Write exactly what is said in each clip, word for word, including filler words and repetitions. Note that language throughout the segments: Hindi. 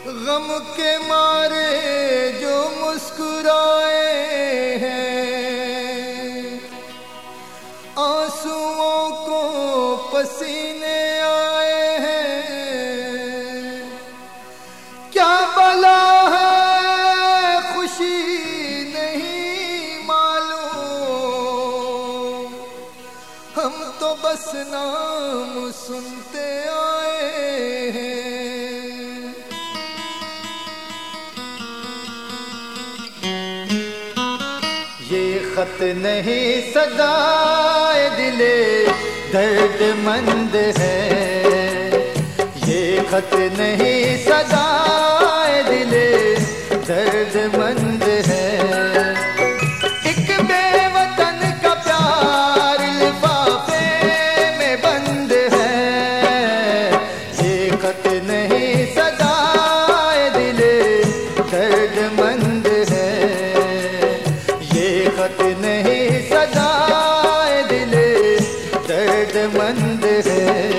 गम के मारे जो मुस्कुराए हैं, आंसुओं को पसीने आए हैं। क्या बला है खुशी नहीं मालूम, हम तो बस नाम सुनते आए हैं। ये खत नहीं सदाए दिले दर्दमंद है, ये खत नहीं सदाए दिले दर्दमंद है। एक बेवतन का प्यार लिफाफे में बंद है, ये खत नहीं सदाए दिले दर्दमंद है, ये खत नहीं सदाए दिले दर्दमंद है।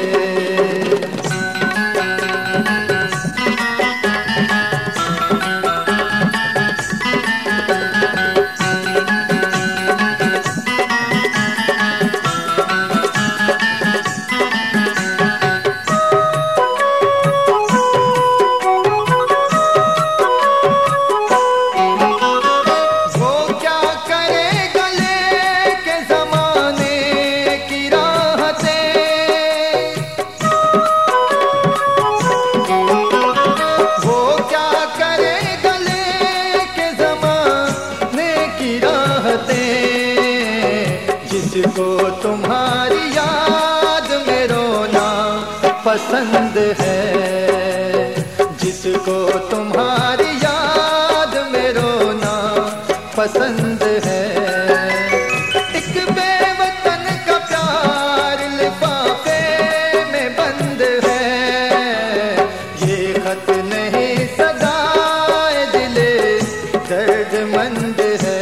जिसको तुम्हारी याद में रोना पसंद है, जिसको तुम्हारी याद में रोना पसंद है। एक बेवतन का प्यार लिफाफे में बंद है, ये खत नहीं सदाए दिले दर्दमंद है।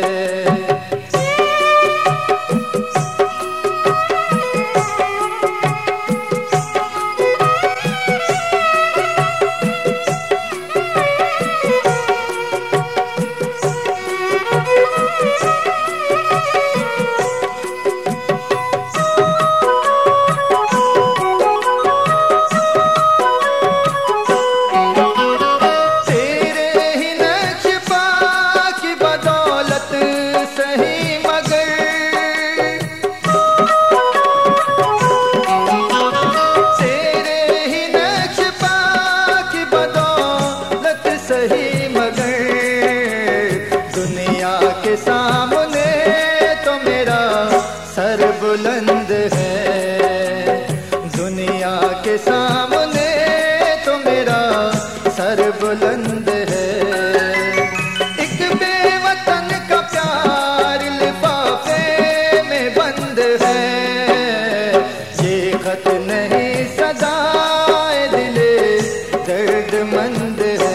के सामने तो मेरा सर बुलंद है, दुनिया के सामने तो मेरा सर बुलंद है। एक बेवतन का प्यार लिफाफे में बंद है, ये खत नहीं सदाए दिले दर्दमंद है।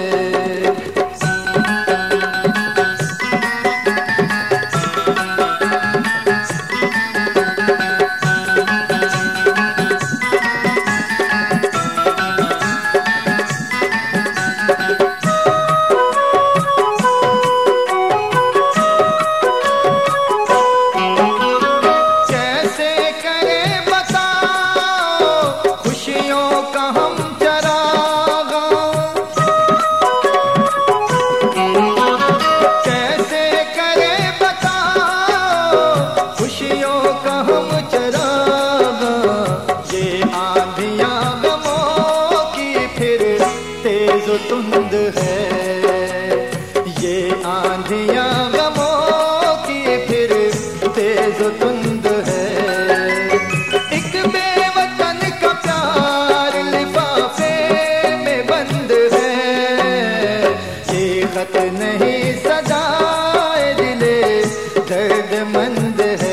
तुंद है ये आंधियां गमों की फिर तेज तुंद है। एक बेवतन का प्यार लिफाफे में बंद है, ये खत नहीं सदाए दिले दर्दमंद है।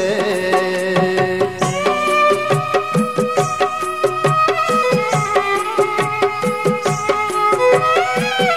Thank you.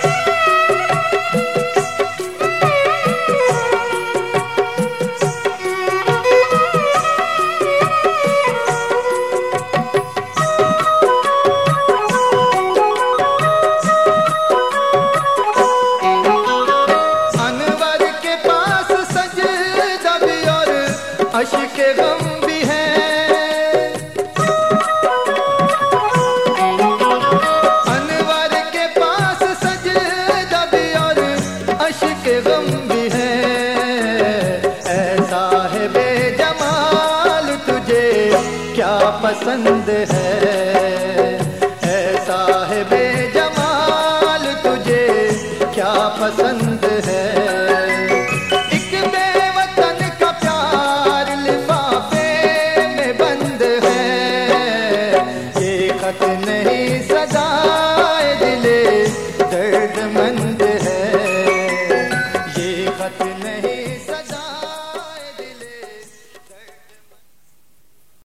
पसंद है।